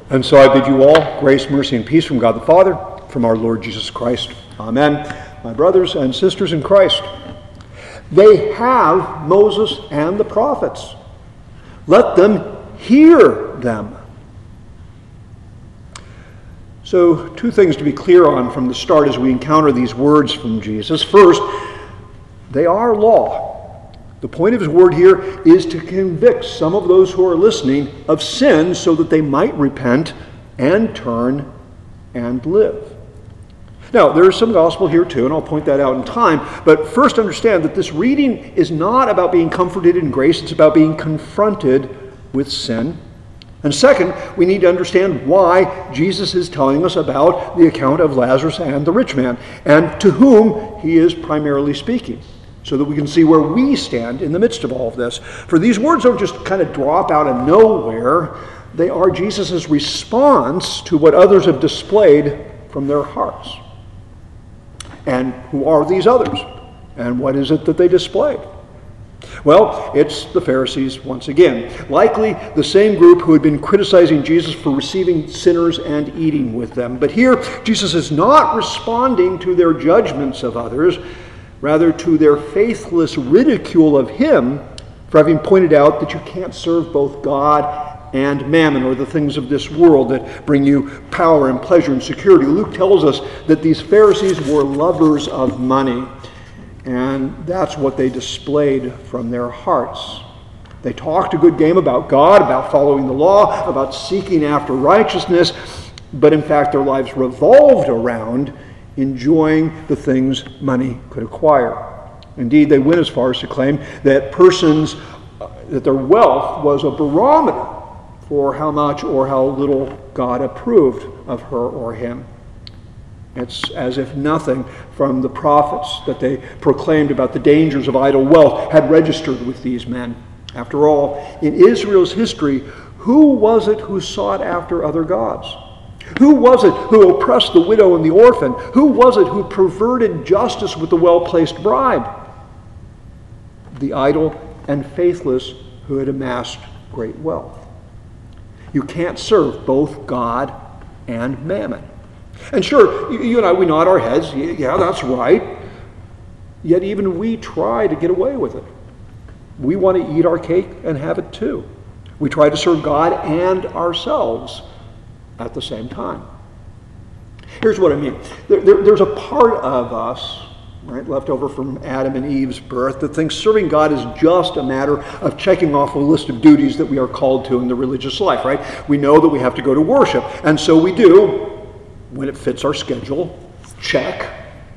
And so I bid you all grace, mercy, and peace from God the Father, from our Lord Jesus Christ. Amen. My brothers and sisters in Christ, they have Moses and the prophets. Let them hear them. So, two things to be clear on from the start as we encounter these words from Jesus. First, they are law. The point of his word here is to convict some of those who are listening of sin so that they might repent and turn and live. Now, there is some gospel here too, and I'll point that out in time. But first understand that this reading is not about being comforted in grace. It's about being confronted with sin. And second, we need to understand why Jesus is telling us about the account of Lazarus and the rich man, and to whom he is primarily speaking, so that we can see where we stand in the midst of all of this. For these words don't just kind of drop out of nowhere. They are Jesus' response to what others have displayed from their hearts. And who are these others? And what is it that they displayed? Well, it's the Pharisees once again. Likely the same group who had been criticizing Jesus for receiving sinners and eating with them. But here, Jesus is not responding to their judgments of others, rather to their faithless ridicule of him for having pointed out that you can't serve both God and mammon, or the things of this world that bring you power and pleasure and security. Luke tells us that these Pharisees were lovers of money, and that's what they displayed from their hearts. They talked a good game about God, about following the law, about seeking after righteousness, but in fact their lives revolved around enjoying the things money could acquire. Indeed, they went as far as to claim that that their wealth was a barometer for how much or how little God approved of her or him. It's as if nothing from the prophets that they proclaimed about the dangers of idle wealth had registered with these men. After all, in Israel's history, who was it who sought after other gods? Who was it who oppressed the widow and the orphan? Who was it who perverted justice with the well-placed bribe? The idle and faithless who had amassed great wealth. You can't serve both God and mammon. And sure, you and I, we nod our heads. Yeah, that's right. Yet even we try to get away with it. We want to eat our cake and have it too. We try to serve God and ourselves at the same time. Here's what I mean. There's a part of us, right, left over from Adam and Eve's birth, that thinks serving God is just a matter of checking off a list of duties that we are called to in the religious life, right? We know that we have to go to worship, and so we do when it fits our schedule. Check.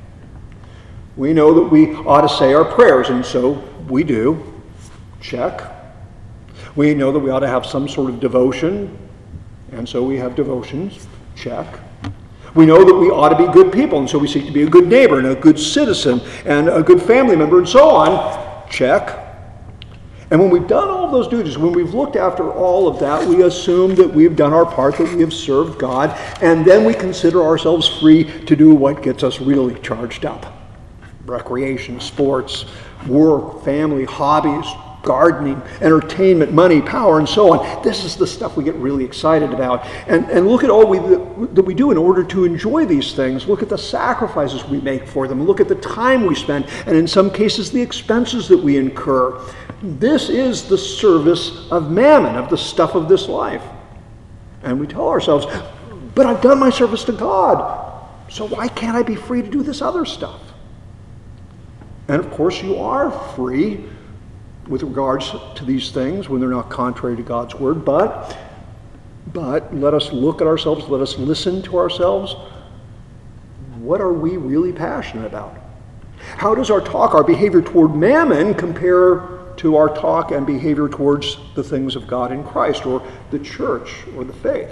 We know that we ought to say our prayers, and so we do. Check. We know that we ought to have some sort of devotion, and so we have devotions. Check. We know that we ought to be good people, and so we seek to be a good neighbor and a good citizen and a good family member and so on. Check. And when we've done all those duties, when we've looked after all of that, we assume that we've done our part, that we have served God, and then we consider ourselves free to do what gets us really charged up. Recreation, sports, work, family, hobbies, gardening, entertainment, money, power, and so on. This is the stuff we get really excited about. And look at all that we do in order to enjoy these things. Look at the sacrifices we make for them. Look at the time we spend, and in some cases the expenses that we incur. This is the service of mammon, of the stuff of this life. And we tell ourselves, but I've done my service to God, so why can't I be free to do this other stuff? And of course you are free with regards to these things when they're not contrary to God's word, but let us look at ourselves, let us listen to ourselves. What are we really passionate about? How does our talk, our behavior toward mammon compare to our talk and behavior towards the things of God in Christ, or the church, or the faith?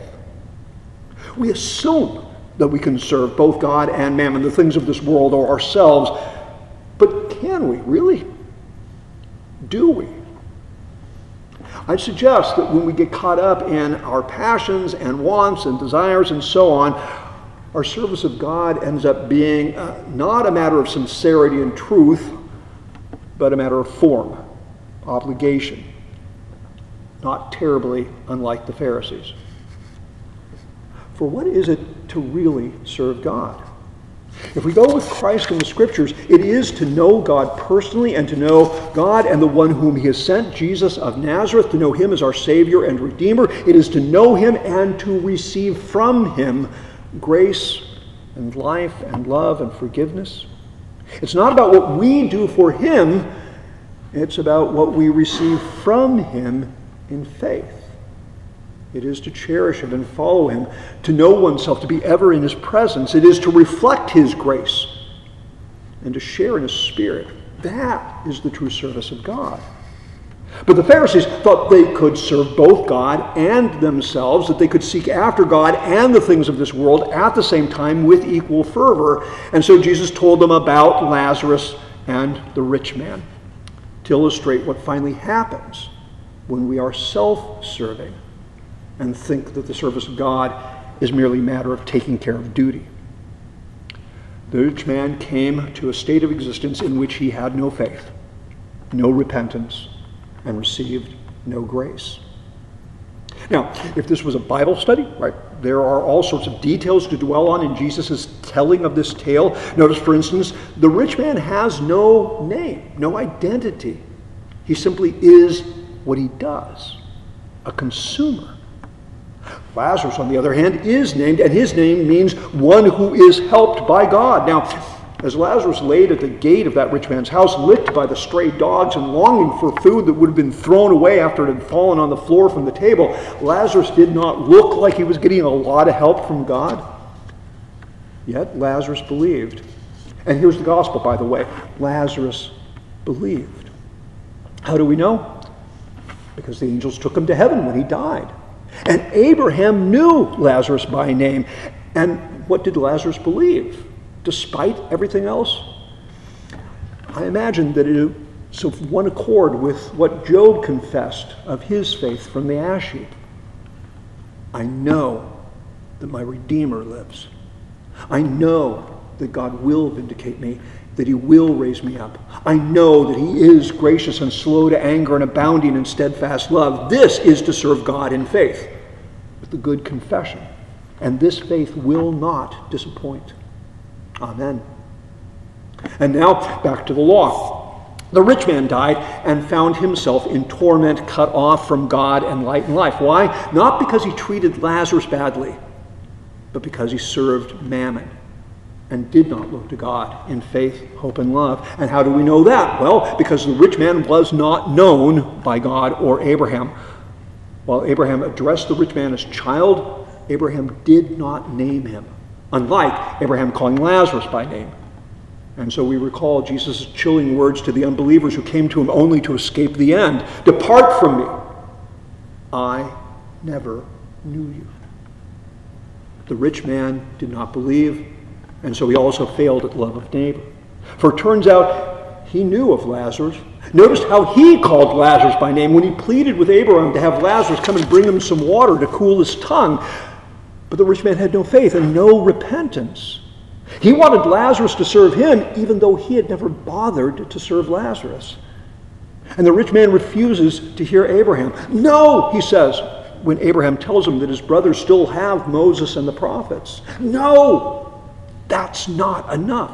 We assume that we can serve both God and mammon, the things of this world, or ourselves, but can we really? Do we? I'd suggest that when we get caught up in our passions and wants and desires and so on, our service of God ends up being not a matter of sincerity and truth, but a matter of form, obligation, not terribly unlike the Pharisees. For what is it to really serve God? If we go with Christ in the Scriptures, it is to know God personally and to know God and the one whom he has sent, Jesus of Nazareth, to know him as our Savior and Redeemer. It is to know him and to receive from him grace and life and love and forgiveness. It's not about what we do for him. It's about what we receive from him in faith. It is to cherish him and follow him, to know oneself, to be ever in his presence. It is to reflect his grace and to share in his Spirit. That is the true service of God. But the Pharisees thought they could serve both God and themselves, that they could seek after God and the things of this world at the same time with equal fervor. And so Jesus told them about Lazarus and the rich man to illustrate what finally happens when we are self-serving and think that the service of God is merely a matter of taking care of duty. The rich man came to a state of existence in which he had no faith, no repentance, and received no grace. Now, if this was a Bible study, right, there are all sorts of details to dwell on in Jesus' telling of this tale. Notice, for instance, the rich man has no name, no identity. He simply is what he does, a consumer. Lazarus, on the other hand, is named, and his name means one who is helped by God. Now, as Lazarus laid at the gate of that rich man's house, licked by the stray dogs and longing for food that would have been thrown away after it had fallen on the floor from the table, Lazarus did not look like he was getting a lot of help from God. Yet Lazarus believed. And here's the gospel, by the way. Lazarus believed. How do we know? Because the angels took him to heaven when he died. And Abraham knew Lazarus by name. And what did Lazarus believe? Despite everything else? I imagine that it is of one accord with what Job confessed of his faith from the ash heap. I know that my Redeemer lives. I know that God will vindicate me, that he will raise me up. I know that he is gracious and slow to anger and abounding in steadfast love. This is to serve God in faith, with the good confession. And this faith will not disappoint. Amen. And now, back to the law. The rich man died and found himself in torment, cut off from God and light and life. Why? Not because he treated Lazarus badly, but because he served mammon and did not look to God in faith, hope, and love. And how do we know that? Well, because the rich man was not known by God or Abraham. While Abraham addressed the rich man as child, Abraham did not name him, unlike Abraham calling Lazarus by name. And so we recall Jesus' chilling words to the unbelievers who came to him only to escape the end. Depart from me. I never knew you. The rich man did not believe, and so he also failed at love of neighbor. For it turns out he knew of Lazarus. Notice how he called Lazarus by name when he pleaded with Abraham to have Lazarus come and bring him some water to cool his tongue. But the rich man had no faith and no repentance. He wanted Lazarus to serve him, even though he had never bothered to serve Lazarus. And the rich man refuses to hear Abraham. No, he says, when Abraham tells him that his brothers still have Moses and the prophets. No, that's not enough.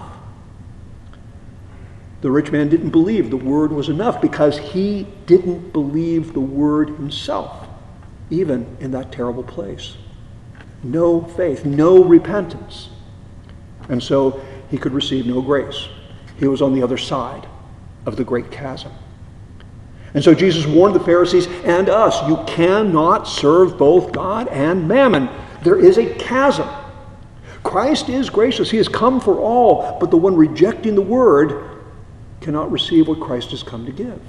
The rich man didn't believe the word was enough because he didn't believe the word himself, even in that terrible place. No faith, no repentance. And so he could receive no grace. He was on the other side of the great chasm. And so Jesus warned the Pharisees and us, you cannot serve both God and mammon. There is a chasm. Christ is gracious. He has come for all, but the one rejecting the word cannot receive what Christ has come to give.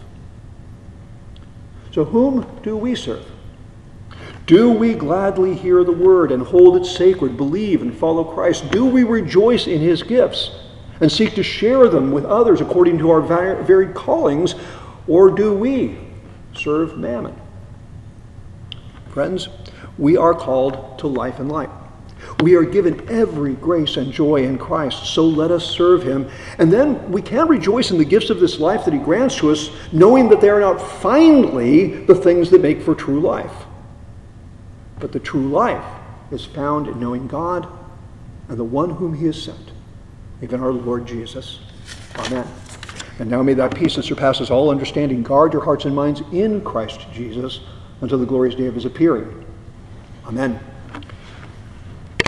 So whom do we serve? Do we gladly hear the word and hold it sacred, believe and follow Christ? Do we rejoice in his gifts and seek to share them with others according to our varied callings? Or do we serve mammon? Friends, we are called to life and light. We are given every grace and joy in Christ, so let us serve him. And then we can rejoice in the gifts of this life that he grants to us, knowing that they are not finally the things that make for true life. But the true life is found in knowing God and the one whom he has sent, even our Lord Jesus. Amen. And now may that peace that surpasses all understanding guard your hearts and minds in Christ Jesus until the glorious day of his appearing. Amen.